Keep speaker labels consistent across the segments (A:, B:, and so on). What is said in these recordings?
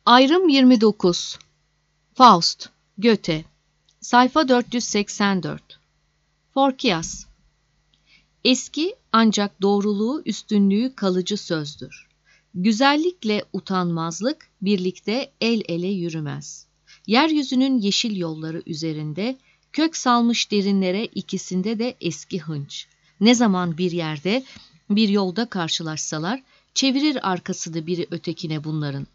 A: Ayrım 29. Faust, Goethe. Sayfa 484. Forkias. Eski ancak doğruluğu, üstünlüğü kalıcı sözdür. Güzellikle utanmazlık birlikte el ele yürümez. Yeryüzünün yeşil yolları üzerinde, kök salmış derinlere ikisinde de eski hınç. Ne zaman bir yerde, bir yolda karşılaşsalar, çevirir arkasını biri ötekine bunların.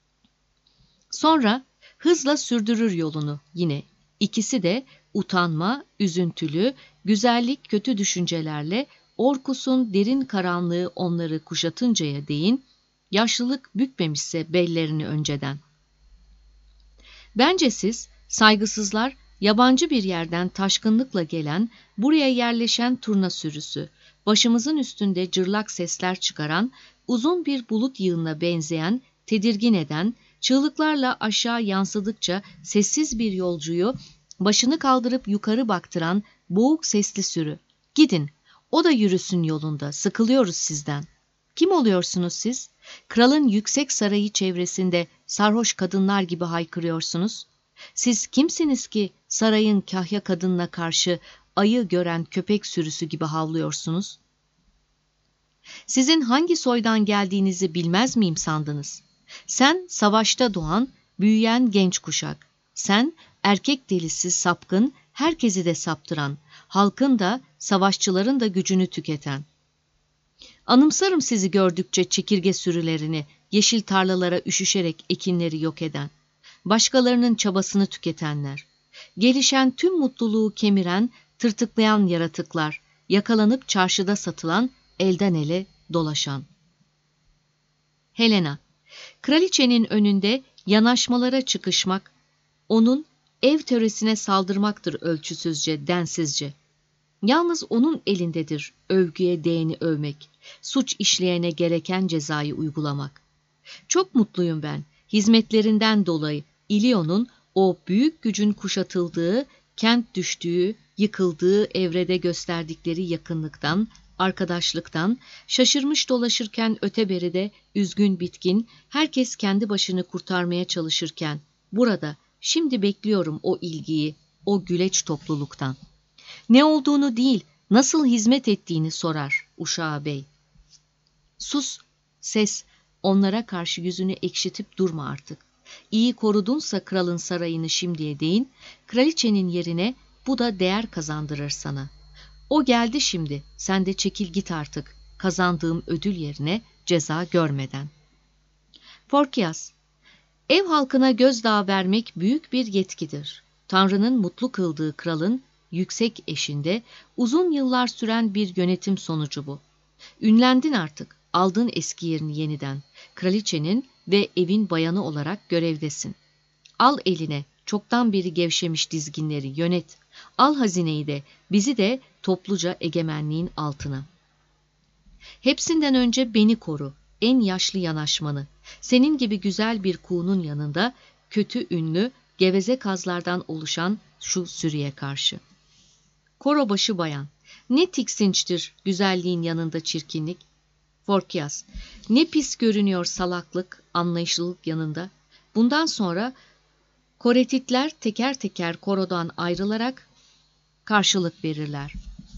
A: Sonra hızla sürdürür yolunu yine. İkisi de utanma, üzüntülü, güzellik kötü düşüncelerle Orkus'un derin karanlığı onları kuşatıncaya değin, yaşlılık bükmemişse bellerini önceden. Bence siz, saygısızlar, yabancı bir yerden taşkınlıkla gelen, buraya yerleşen turna sürüsü, başımızın üstünde cırlak sesler çıkaran, uzun bir bulut yığınına benzeyen, tedirgin eden, çığlıklarla aşağı yansıdıkça sessiz bir yolcuyu başını kaldırıp yukarı baktıran boğuk sesli sürü. Gidin, o da yürüsün yolunda, sıkılıyoruz sizden. Kim oluyorsunuz siz? Kralın yüksek sarayı çevresinde sarhoş kadınlar gibi haykırıyorsunuz. Siz kimsiniz ki sarayın kahya kadınına karşı ayı gören köpek sürüsü gibi havlıyorsunuz? Sizin hangi soydan geldiğinizi bilmez miyim sandınız? Sen savaşta doğan, büyüyen genç kuşak. Sen erkek delisi sapkın, herkesi de saptıran, halkın da savaşçıların da gücünü tüketen. Anımsarım sizi gördükçe çekirge sürülerini, yeşil tarlalara üşüşerek ekinleri yok eden, başkalarının çabasını tüketenler, gelişen tüm mutluluğu kemiren, tırtıklayan yaratıklar, yakalanıp çarşıda satılan, elden ele dolaşan. Helena, kraliçenin önünde yanaşmalara çıkışmak, onun ev töresine saldırmaktır ölçüsüzce, densizce. Yalnız onun elindedir övgüye değeni övmek, suç işleyene gereken cezayı uygulamak. Çok mutluyum ben, hizmetlerinden dolayı İlyon'un o büyük gücün kuşatıldığı, kent düştüğü, yıkıldığı evrede gösterdikleri yakınlıktan, arkadaşlıktan, şaşırmış dolaşırken öteberide üzgün bitkin, herkes kendi başını kurtarmaya çalışırken, burada, şimdi bekliyorum o ilgiyi, o güleç topluluktan. Ne olduğunu değil, nasıl hizmet ettiğini sorar Uşağı Bey. Sus, ses, onlara karşı yüzünü ekşitip durma artık. İyi korudunsa kralın sarayını şimdiye değin, kraliçenin yerine bu da değer kazandırır sana. O geldi şimdi, sen de çekil git artık, kazandığım ödül yerine ceza görmeden. Forkias, ev halkına gözdağı vermek büyük bir yetkidir. Tanrı'nın mutlu kıldığı kralın yüksek eşinde uzun yıllar süren bir yönetim sonucu bu. Ünlendin artık, aldın eski yerini yeniden. Kraliçenin ve evin bayanı olarak görevdesin. Al eline çoktan beri gevşemiş dizginleri yönet. Al hazineyi de, bizi de topluca egemenliğin altına. Hepsinden önce beni koru, en yaşlı yanaşmanı. Senin gibi güzel bir kuğunun yanında kötü ünlü, geveze kazlardan oluşan şu sürüye karşı. Korobaşı bayan, ne tiksinçtir güzelliğin yanında çirkinlik. Forkias, ne pis görünüyor salaklık, anlayışlılık yanında. Bundan sonra koretitler teker teker korodan ayrılarak karşılık verirler.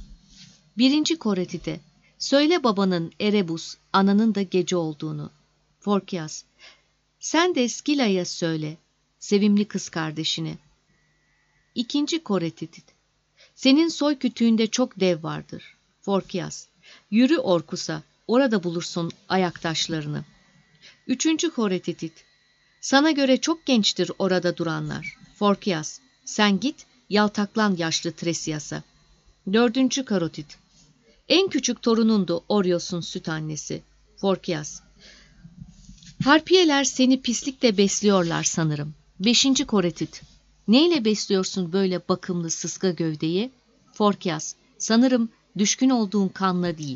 A: Birinci koretite, söyle babanın Erebus, ananın da gece olduğunu. Forkias, sen de Skila'ya söyle, sevimli kız kardeşine. İkinci koretit, senin soy kütüğünde çok dev vardır. Forkias, yürü Orkus'a, orada bulursun ayaktaşlarını. Üçüncü koretit, sana göre çok gençtir orada duranlar. Forkias, sen git, yaltaklan yaşlı Tresias'a. Dördüncü karotit, en küçük torunundu Orios'un süt annesi. Forkias, harpiyeler seni pislikle besliyorlar sanırım. Beşinci koretit, neyle besliyorsun böyle bakımlı sıska gövdeyi? Forkias, sanırım düşkün olduğun kanla değil.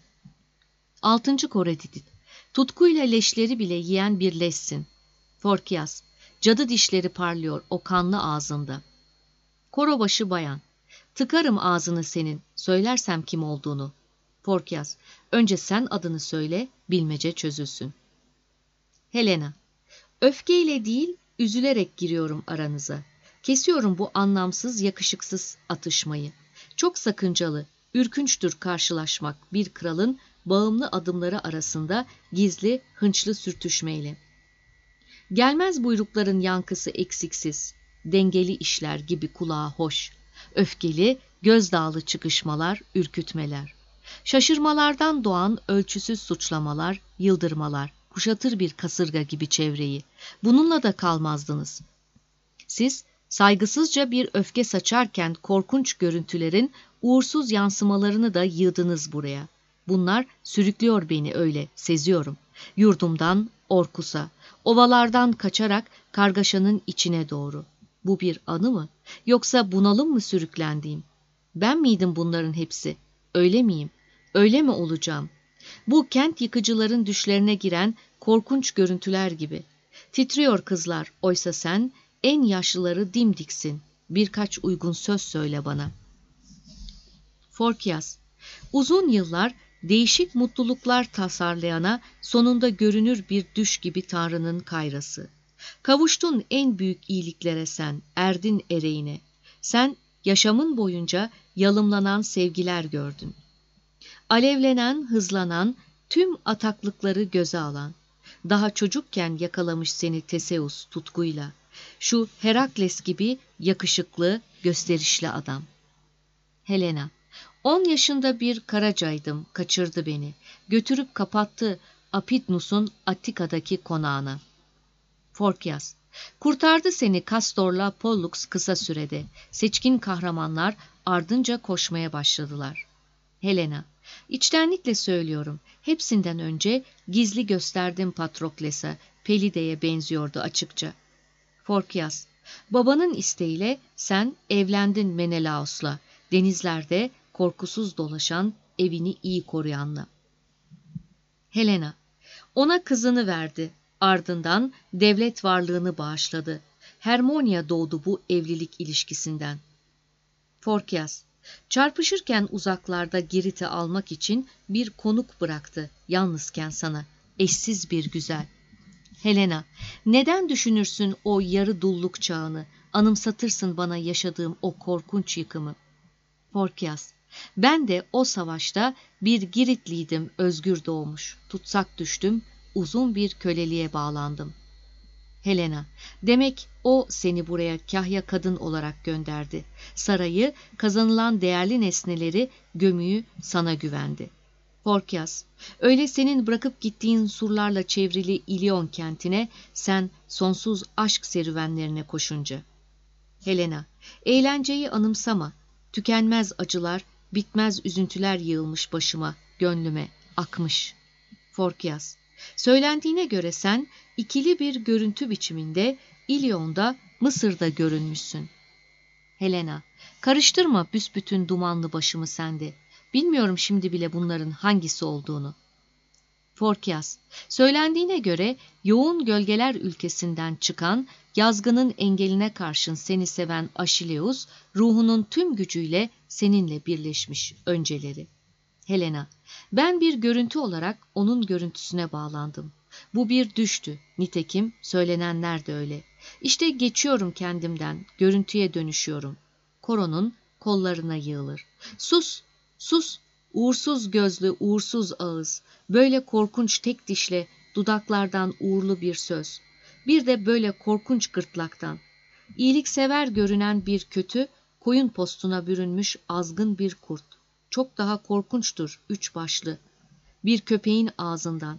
A: Altıncı koretit, tutkuyla leşleri bile yiyen bir leşsin. Forkias, cadı dişleri parlıyor o kanlı ağzında. Korobaşı bayan, tıkarım ağzını senin, söylersem kim olduğunu. Forkias, önce sen adını söyle, bilmece çözülsün. Helena, Öfkeyle değil, üzülerek giriyorum aranıza. Kesiyorum bu anlamsız, yakışıksız atışmayı. Çok sakıncalı, ürkünçtür karşılaşmak bir kralın bağımlı adımları arasında gizli, hınçlı sürtüşmeyle. Gelmez buyrukların yankısı eksiksiz, dengeli işler gibi kulağa hoş. Öfkeli, gözdağlı çıkışmalar, ürkütmeler. Şaşırmalardan doğan ölçüsüz suçlamalar, yıldırmalar, kuşatır bir kasırga gibi çevreyi. Bununla da kalmazdınız. Siz saygısızca bir öfke saçarken korkunç görüntülerin uğursuz yansımalarını da yığdınız buraya. Bunlar sürüklüyor beni öyle, seziyorum. Yurdumdan Orkus'a, ovalardan kaçarak kargaşanın içine doğru. Bu bir anı mı? Yoksa bunalım mı sürüklendiğim? Ben miydim bunların hepsi? Öyle miyim? Öyle mi olacağım? Bu kent yıkıcıların düşlerine giren korkunç görüntüler gibi. Titriyor kızlar, oysa sen en yaşlıları dimdiksin. Birkaç uygun söz söyle bana. Forkias, uzun yıllar değişik mutluluklar tasarlayana sonunda görünür bir düş gibi Tanrı'nın kayrası. Kavuştun en büyük iyiliklere sen, erdin ereğine. Sen yaşamın boyunca yalımlanan sevgiler gördün. Alevlenen, hızlanan, tüm ataklıkları göze alan. Daha çocukken yakalamış seni Teseus tutkuyla. Şu Herakles gibi yakışıklı, gösterişli adam. Helena, 10 yaşında bir karacaydım, kaçırdı beni. Götürüp kapattı Apidnus'un Attika'daki konağına. Forkias, kurtardı seni Kastor'la Pollux kısa sürede. Seçkin kahramanlar ardınca koşmaya başladılar. Helena, içtenlikle söylüyorum, hepsinden önce gizli gösterdim Patrokles'e, Pelide'ye benziyordu açıkça. Forkias, babanın isteğiyle sen evlendin Menelaos'la, denizlerde korkusuz dolaşan, evini iyi koruyanla. Helena, ona kızını verdi, ardından devlet varlığını bağışladı. Hermonia doğdu bu evlilik ilişkisinden. Forkias, çarpışırken uzaklarda Girit'i almak için bir konuk bıraktı yalnızken sana, eşsiz bir güzel. Helena, neden düşünürsün o yarı dulluk çağını, anımsatırsın bana yaşadığım o korkunç yıkımı. Forkias, ben de o savaşta bir Giritliydim özgür doğmuş, tutsak düştüm, uzun bir köleliğe bağlandım. Helena, demek o seni buraya kahya kadın olarak gönderdi. Sarayı, kazanılan değerli nesneleri, gömüyü sana güvendi. Forkias, öyle senin bırakıp gittiğin surlarla çevrili İlyon kentine, sen sonsuz aşk serüvenlerine koşunca. Helena, eğlenceyi anımsama, tükenmez acılar, bitmez üzüntüler yığılmış başıma, gönlüme, akmış. Forkias, söylendiğine göre sen ikili bir görüntü biçiminde İlyon'da, Mısır'da görünmüşsün. Helena, karıştırma büsbütün dumanlı başımı sende. Bilmiyorum şimdi bile bunların hangisi olduğunu. Forkias, söylendiğine göre yoğun gölgeler ülkesinden çıkan, yazgının engeline karşın seni seven Aşileus, ruhunun tüm gücüyle seninle birleşmiş önceleri. Helena, ben bir görüntü olarak onun görüntüsüne bağlandım. Bu bir düştü, nitekim söylenenler de öyle. İşte geçiyorum kendimden, görüntüye dönüşüyorum. Koronun kollarına yığılır. Sus, sus, uğursuz gözlü, uğursuz ağız, böyle korkunç tek dişle dudaklardan uğurlu bir söz. Bir de böyle korkunç gırtlaktan. İyiliksever görünen bir kötü, koyun postuna bürünmüş azgın bir kurt. Çok daha korkunçtur üç başlı. Bir köpeğin ağzından.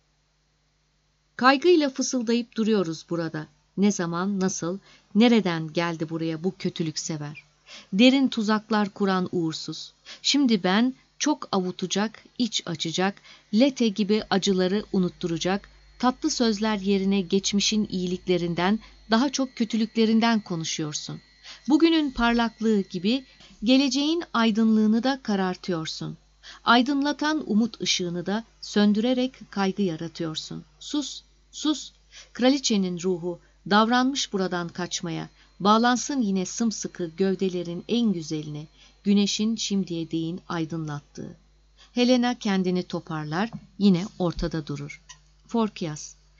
A: Kaygıyla fısıldayıp duruyoruz burada. Ne zaman, nasıl, nereden geldi buraya bu kötülük sever? Derin tuzaklar kuran uğursuz. Şimdi ben çok avutacak, iç açacak, lete gibi acıları unutturacak, tatlı sözler yerine geçmişin iyiliklerinden, daha çok kötülüklerinden konuşuyorsun. Bugünün parlaklığı gibi geleceğin aydınlığını da karartıyorsun. Aydınlatan umut ışığını da söndürerek kaygı yaratıyorsun. Sus, sus. Kraliçenin ruhu davranmış buradan kaçmaya. Bağlansın yine sımsıkı gövdelerin en güzeline, güneşin şimdiye değin aydınlattığı. Helena kendini toparlar, yine ortada durur. Forkias,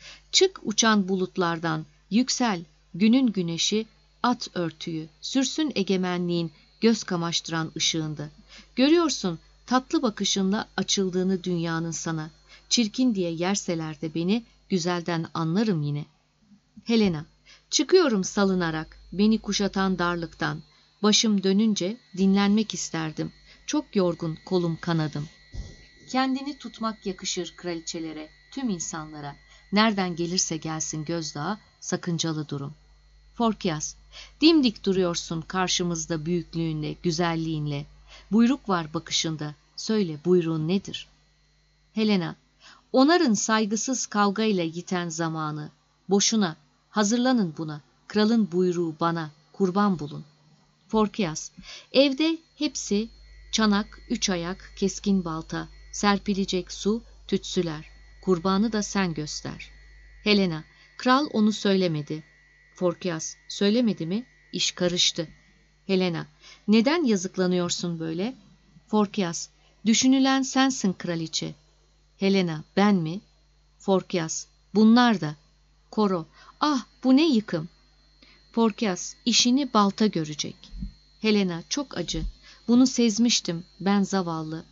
A: Çık uçan bulutlardan, yüksel, günün güneşi, at örtüyü, sürsün egemenliğin göz kamaştıran ışığında. Görüyorsun tatlı bakışınla açıldığını dünyanın sana. Çirkin diye yerseler de beni, güzelden anlarım yine. Helena, çıkıyorum salınarak, beni kuşatan darlıktan. Başım dönünce dinlenmek isterdim. Çok yorgun kolum kanadım. Kendini tutmak yakışır kraliçelere, tüm insanlara. Nereden gelirse gelsin gözdağı, sakıncalı durum. Forkias, dimdik duruyorsun karşımızda büyüklüğünle, güzelliğinle. Buyruk var bakışında, söyle buyruğun nedir? Helena, onarın saygısız kavgayla yiten zamanı. Boşuna, hazırlanın buna, kralın buyruğu bana, kurban bulun. Forkias, evde hepsi çanak, üç ayak, keskin balta, serpilecek su, tütsüler. Kurbanı da sen göster. Helena, kral onu söylemedi. Forkias, söylemedi mi? İş karıştı. Helena, neden yazıklanıyorsun böyle? Forkias, düşünülen sensin kraliçe. Helena, ben mi? Forkias, bunlar da. Koro, ah bu ne yıkım. Forkias, işini balta görecek. Helena, çok acı. Bunu sezmiştim, ben zavallı.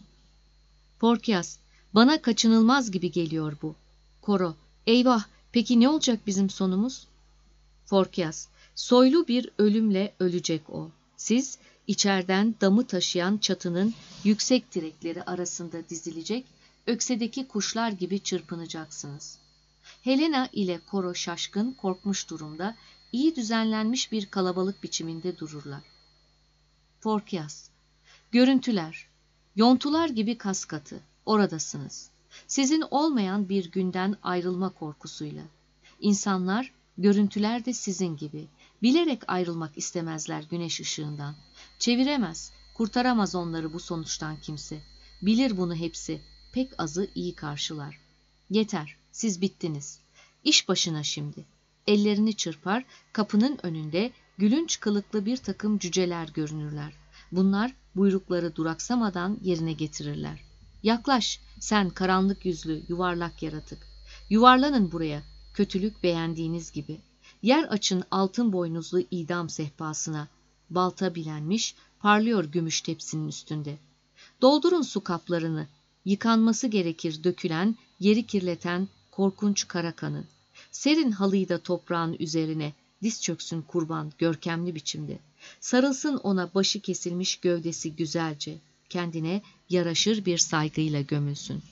A: Forkias, bana kaçınılmaz gibi geliyor bu. Koro, eyvah, peki ne olacak bizim sonumuz? Forkias, soylu bir ölümle ölecek o. Siz, içeriden damı taşıyan çatının yüksek direkleri arasında dizilecek, öksedeki kuşlar gibi çırpınacaksınız. Helena ile Koro şaşkın, korkmuş durumda, iyi düzenlenmiş bir kalabalık biçiminde dururlar. Forkias, görüntüler, yontular gibi kaskatı, oradasınız. Sizin olmayan bir günden ayrılma korkusuyla. İnsanlar, görüntüler de sizin gibi, bilerek ayrılmak istemezler güneş ışığından. Çeviremez, kurtaramaz onları bu sonuçtan kimse. Bilir bunu hepsi, pek azı iyi karşılar. Yeter, siz bittiniz. İş başına şimdi. Ellerini çırpar, kapının önünde gülünç kılıklı bir takım cüceler görünürler. Bunlar buyrukları duraksamadan yerine getirirler. Yaklaş, sen karanlık yüzlü, yuvarlak yaratık. Yuvarlanın buraya, kötülük beğendiğiniz gibi. Yer açın altın boynuzlu idam sehpasına. Balta bilenmiş, parlıyor gümüş tepsinin üstünde. Doldurun su kaplarını. Yıkanması gerekir dökülen, yeri kirleten korkunç kara kanın. Serin halıyı da toprağın üzerine, diz çöksün kurban görkemli biçimde. Sarılsın ona başı kesilmiş gövdesi güzelce, kendine yaraşır bir saygıyla gömülsün.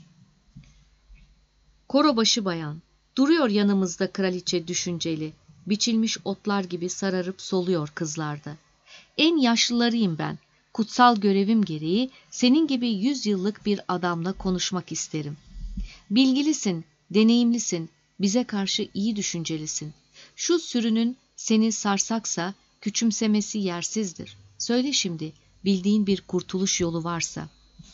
A: Koro başı bayan, duruyor yanımızda kraliçe düşünceli, biçilmiş otlar gibi sararıp soluyor kızlarda. En yaşlılarıyım ben, kutsal görevim gereği senin gibi 100 yıllık bir adamla konuşmak isterim. Bilgilisin, deneyimlisin, bize karşı iyi düşüncelisin. Şu sürünün seni sarsaksa küçümsemesi yersizdir. Söyle şimdi, bildiğin bir kurtuluş yolu varsa.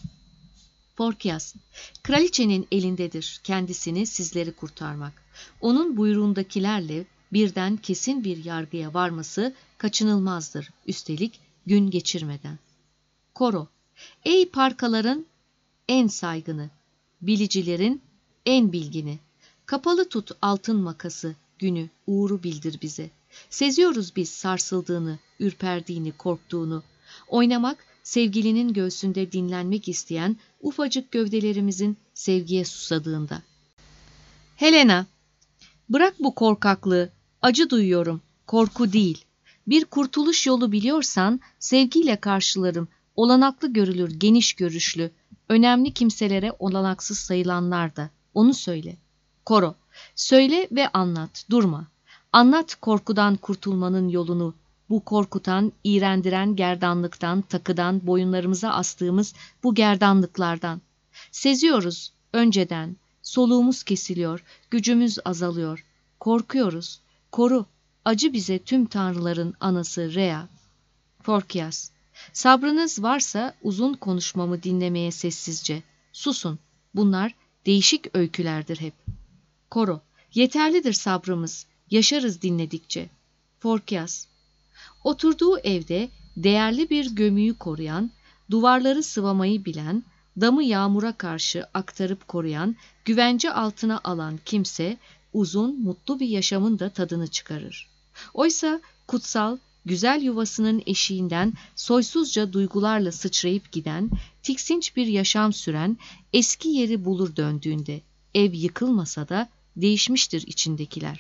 A: Forkias, kraliçenin elindedir kendisini sizleri kurtarmak. Onun buyruğundakilerle birden kesin bir yargıya varması kaçınılmazdır. Üstelik gün geçirmeden. Koro, ey parkaların en saygını, bilicilerin en bilgini. Kapalı tut altın makası, günü, uğuru bildir bize. Seziyoruz biz sarsıldığını, ürperdiğini, korktuğunu. Oynamak, sevgilinin göğsünde dinlenmek isteyen ufacık gövdelerimizin sevgiye susadığında. Helena, bırak bu korkaklığı, acı duyuyorum, korku değil. Bir kurtuluş yolu biliyorsan sevgiyle karşılarım, olanaklı görülür, geniş görüşlü, önemli kimselere olanaksız sayılanlar da. Onu söyle. Koro, söyle ve anlat, durma. Anlat korkudan kurtulmanın yolunu, bu korkutan, iğrendiren gerdanlıktan, takıdan, boyunlarımıza astığımız bu gerdanlıklardan. Seziyoruz önceden, soluğumuz kesiliyor, gücümüz azalıyor. Korkuyoruz, koru, acı bize tüm tanrıların anası Rea. Forkias, sabrınız varsa uzun konuşmamı dinlemeye sessizce. Susun, bunlar değişik öykülerdir hep. Koro, yeterlidir sabrımız, yaşarız dinledikçe. Forkias, oturduğu evde değerli bir gömüyü koruyan, duvarları sıvamayı bilen, damı yağmura karşı aktarıp koruyan, güvence altına alan kimse, uzun, mutlu bir yaşamın da tadını çıkarır. Oysa kutsal, güzel yuvasının eşiğinden soysuzca duygularla sıçrayıp giden, tiksinç bir yaşam süren, eski yeri bulur döndüğünde, ev yıkılmasa da değişmiştir içindekiler.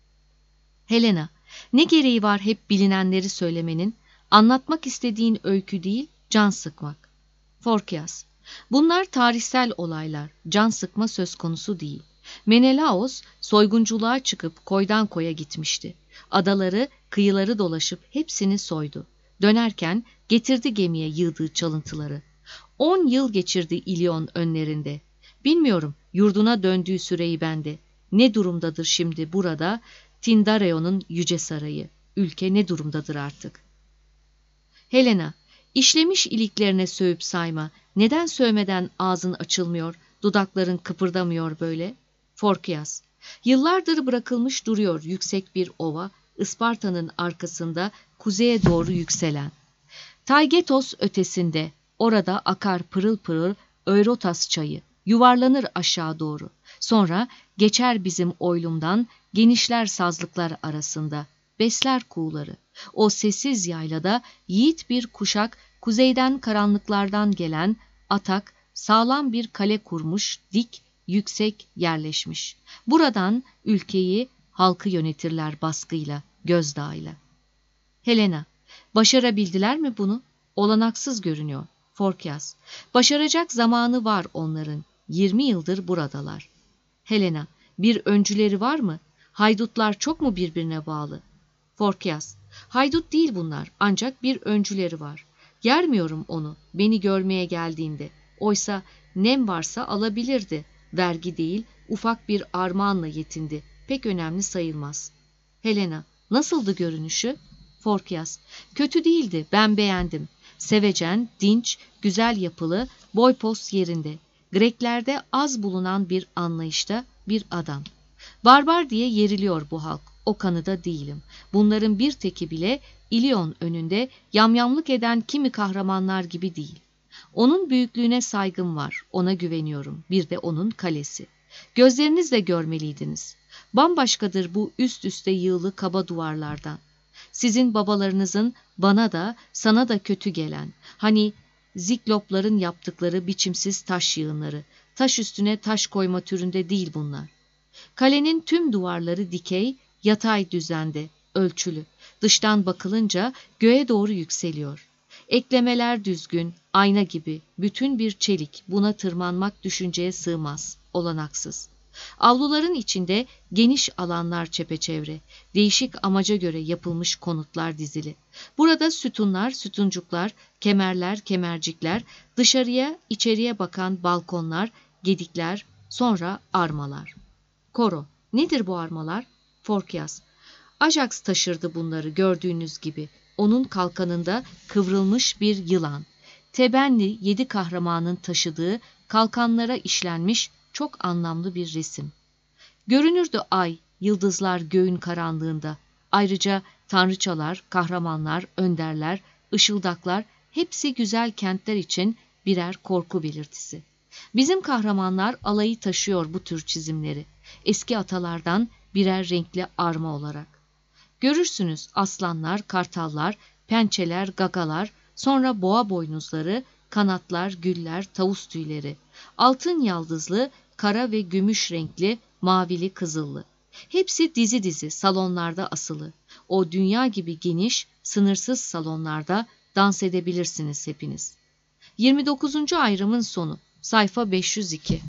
A: Helena, ne gereği var hep bilinenleri söylemenin, anlatmak istediğin öykü değil, can sıkmak. Forkias, bunlar tarihsel olaylar, can sıkma söz konusu değil. Menelaos soygunculuğa çıkıp koydan koya gitmişti. Adaları, kıyıları dolaşıp hepsini soydu. Dönerken getirdi gemiye yığdığı çalıntıları. 10 yıl geçirdi İlyon önlerinde. Bilmiyorum yurduna döndüğü süreyi bende. Ne durumdadır şimdi burada Tindareon'un yüce sarayı? Ülke ne durumdadır artık? Helena, işlemiş iliklerine sövüp sayma. Neden sövmeden ağzın açılmıyor, dudakların kıpırdamıyor böyle? Forkias, yıllardır bırakılmış duruyor yüksek bir ova, Isparta'nın arkasında kuzeye doğru yükselen. Taygetos ötesinde, orada akar pırıl pırıl Eurotas çayı, yuvarlanır aşağı doğru. Sonra geçer bizim oylumdan, genişler sazlıklar arasında, besler kuğuları. O sessiz yaylada yiğit bir kuşak, kuzeyden karanlıklardan gelen atak, sağlam bir kale kurmuş, dik, yüksek yerleşmiş. Buradan ülkeyi, halkı yönetirler baskıyla, gözdağıyla. Helena, başarabildiler mi bunu? Olanaksız görünüyor. Forkias, başaracak zamanı var onların. 20 yıldır buradalar. Helena, bir öncüleri var mı? Haydutlar çok mu birbirine bağlı? Forkias, haydut değil bunlar, ancak bir öncüleri var. Yermiyorum onu, beni görmeye geldiğinde. Oysa nem varsa alabilirdi. Vergi değil, ufak bir armağanla yetindi. Pek önemli sayılmaz. Helena, nasıldı görünüşü? Forkias, kötü değildi, ben beğendim. Sevecen, dinç, güzel yapılı, boy pos yerinde. Greklerde az bulunan bir anlayışta bir adam. Barbar diye yeriliyor bu halk, o kanıda değilim. Bunların bir teki bile İlyon önünde yamyamlık eden kimi kahramanlar gibi değil. Onun büyüklüğüne saygım var, ona güveniyorum. Bir de onun kalesi. Gözlerinizle görmeliydiniz. Bambaşkadır bu üst üste yığılı kaba duvarlardan. Sizin babalarınızın bana da sana da kötü gelen, hani Ziklopların yaptıkları biçimsiz taş yığınları, taş üstüne taş koyma türünde değil bunlar. Kalenin tüm duvarları dikey, yatay düzende, ölçülü. Dıştan bakılınca göğe doğru yükseliyor. Eklemeler düzgün, ayna gibi, bütün bir çelik, buna tırmanmak düşünceye sığmaz, olanaksız. Avluların içinde geniş alanlar çepeçevre, değişik amaca göre yapılmış konutlar dizili. Burada sütunlar, sütuncuklar, kemerler, kemercikler, dışarıya, içeriye bakan balkonlar, gedikler, sonra armalar. Koro, nedir bu armalar? Forkias, Ajax taşırdı bunları gördüğünüz gibi. Onun kalkanında kıvrılmış bir yılan. Tebenli 7 kahramanın taşıdığı kalkanlara işlenmiş çok anlamlı bir resim. Görünürdü ay, yıldızlar göğün karanlığında. Ayrıca tanrıçalar, kahramanlar, önderler, ışıldaklar hepsi güzel kentler için birer korku belirtisi. Bizim kahramanlar alayı taşıyor bu tür çizimleri. Eski atalardan birer renkli arma olarak. Görürsünüz aslanlar, kartallar, pençeler, gagalar, sonra boğa boynuzları, kanatlar, güller, tavus tüyleri, altın yaldızlı, kara ve gümüş renkli, mavili, kızıllı. Hepsi dizi dizi salonlarda asılı. O dünya gibi geniş, sınırsız salonlarda dans edebilirsiniz hepiniz. 29. ayrımın sonu, sayfa 502.